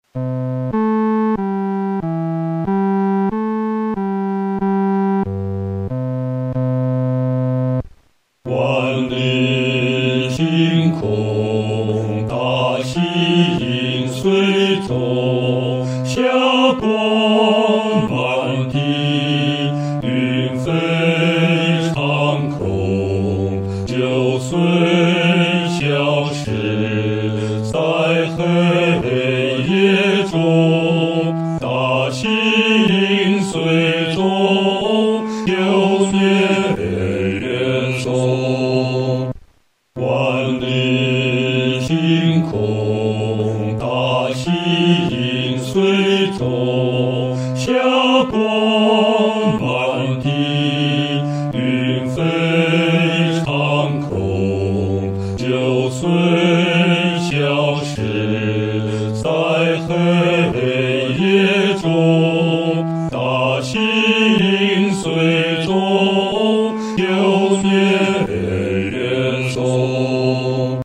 万里晴空，大气银随走，霞光满地，云飞长空，就随消失在黑夜中，大气银随中，流年远走。万里晴空，大气银随走，霞光满地，云飞长空，就随消失在黑夜中，大气